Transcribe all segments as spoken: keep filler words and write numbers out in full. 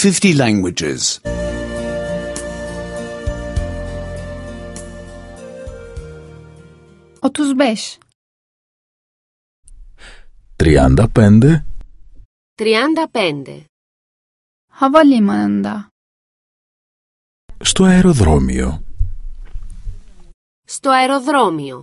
fifty languages. otuz beş. τριάντα πέντε. τριάντα πέντε. Havalimanında. Στο αεροδρόμιο. Στο αεροδρόμιο.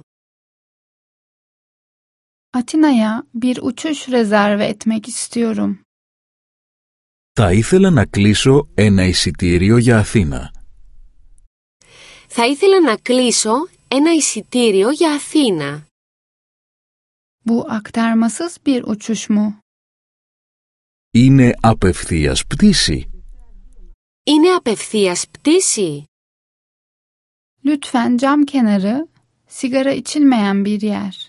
Atina'ya bir uçuş rezerve etmek istiyorum. Θα ήθελα να κλείσω ένα εισιτήριο για Αθήνα. Θα ήθελα να κλείσω ένα εισιτήριο για Αθήνα. Bu aktarmasız bir uçuş mu? Είναι απευθείας πτήση. Είναι απευθείας πτήση. Lütfen cam kenarı, sigara içilmeyen bir yer.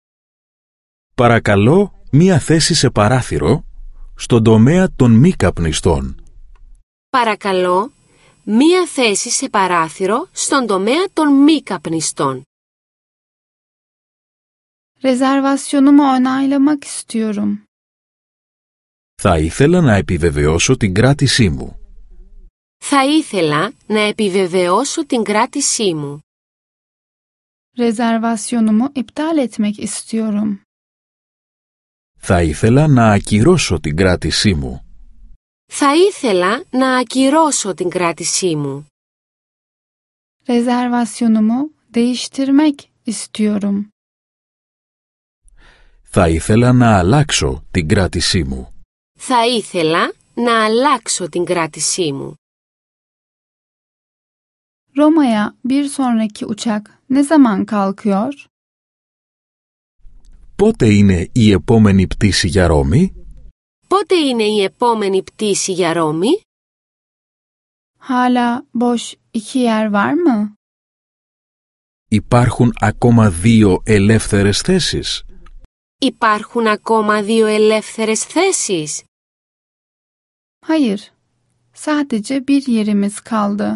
Παρακαλώ μία θέση σε παράθυρο στον τομέα των μη καπνιστών. Παρακαλώ, μία θέση σε παράθυρο στον τομέα των μη καπνιστών. Rezervasyonumu onaylamak istiyorum. Θα ήθελα να επιβεβαιώσω την κράτησή μου. Θα ήθελα να επιβεβαιώσω την κράτησή μου. Rezervasyonumu iptal etmek istiyorum. Θα ήθελα να ακυρώσω την κράτησή μου. Θα ήθελα να ακυρώσω την κράτησή μου. Rezervasyonumu değiştirmek istiyorum. Θα ήθελα να αλλάξω την κράτησή μου. Θα ήθελα να αλλάξω την κράτησή μου. Roma'ya bir sonraki uçak ne zaman kalkıyor? Πότε είναι η επόμενη πτήση για Ρώμη? Πότε είναι η επόμενη πτήση για Ρώμη? Hala boş iki yer var mı? Υπάρχουν ακόμα δύο ελεύθερες θέσεις. Υπάρχουν ακόμα δύο ελεύθερες θέσεις. Hayır. Sadece bir yerimiz kaldı.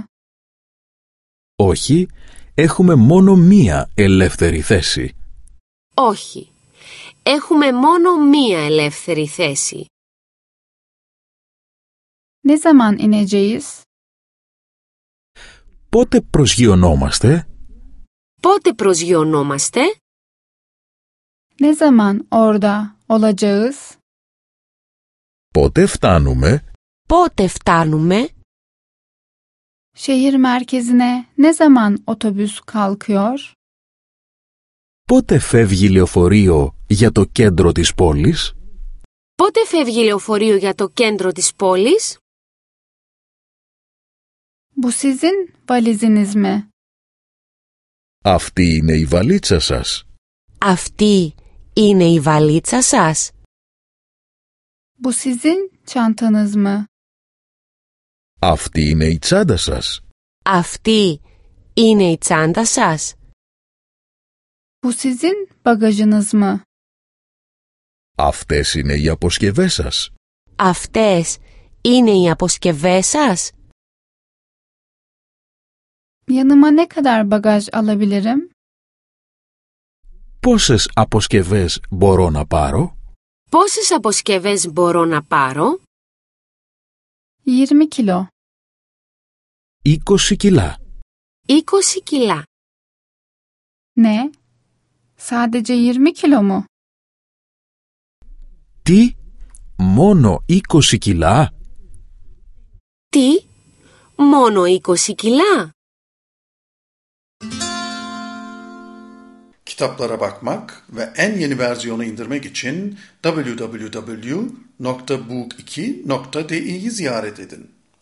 Όχι, έχουμε μόνο μία ελεύθερη θέση. Όχι. Έχουμε μόνο μία ελεύθερη θέση. Ne zaman ineceğiz? Πότε προσγειωνόμαστε? Πότε προσγειωνόμαστε? Ne zaman orada olacağız? Πότε φτάνουμε? Πότε φτάνουμε? Şehir merkezine ne zaman otobüs kalkıyor? Πότε φεύγει λεωφορείο για το κέντρο της πόλης? Πότε φεύγει λεωφορείο για το κέντρο της πόλης? Bu sizin valiziniz mi? Αυτή είναι η βαλίτσα σας. Αυτή είναι η βαλίτσα σας? Bu sizin çantanız mı? Αυτή είναι η τσάντα σας. Αυτή είναι η τσάντα σας? Bu sizin bagajınız mı? Αυτές είναι οι αποσκευές σας. Αυτές είναι οι αποσκευές σας? Yanıma ne kadar bagaj alabilirim? Πόσες αποσκευές μπορώ να πάρω? Πόσες αποσκευές μπορώ να πάρω? yirmi kilo. είκοσι κιλά. είκοσι κιλά. Ne? Sadece yirmi kilo mu? Τι? Μόνο είκοσι κιλά? Τι? Μόνο είκοσι κιλά? Kitaplara bakmak ve en yeni versiyonu indirmek için double-u double-u double-u nokta book iki nokta di'yi ziyaret edin.